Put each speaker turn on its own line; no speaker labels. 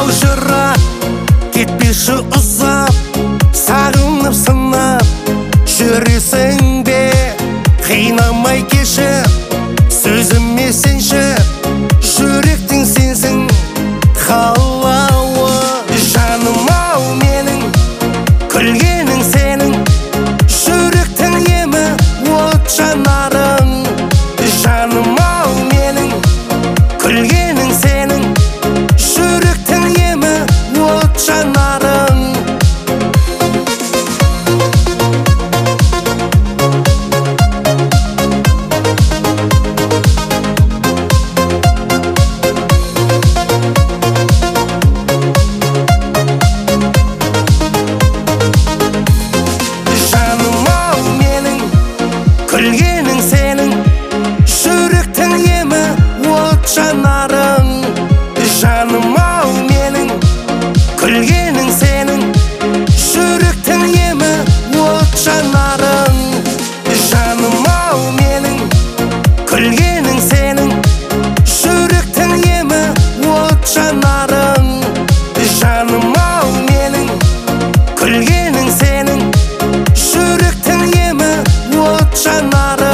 маужырап кетпеші ұзап, сағынып сынап жүресің бе, қинамай кешіп сөзіме сенші, жүректің сенсің қалауы. Жаным ау менің, күлгенің сенің, жүректің емі от жанарың. Жаным ау менің, күлгенің сенің, жүректің емі от жанарың. Күлгенің сенің, жүректің емі от жанарың. Жаным ау менің, күлгенің сенің, жүректің емі от жанарың. Жаным ау менің, күлгенің сенің, жүректің емі от жанарың. Жаным ау менің, күлгенің сенің, жүректің емі от жанарың.